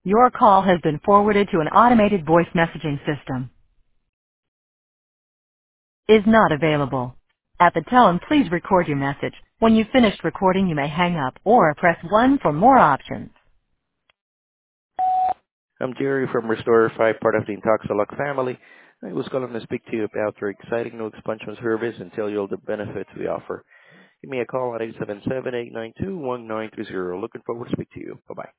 Your call has been forwarded to an automated voice messaging system. Is not available. At the tone, please record your message. When you've finished recording, you may hang up or press 1 for more options. I'm Jerry from Restore 5, part of the Intoxalock family. I was calling to speak to you about our exciting new expansion service and tell you all the benefits we offer. Give me a call at 877-892-1930. Looking forward to speak to you. Bye-bye.